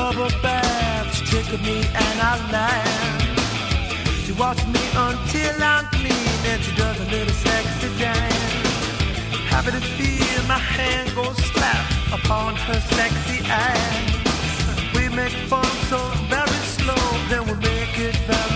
bubble bath, she tickled me and I laugh. She watched me until I'm clean, then she does a little sexy dance. Happy to feel my hand go slap upon her sexy ass. We make fun so very slow, then we make it very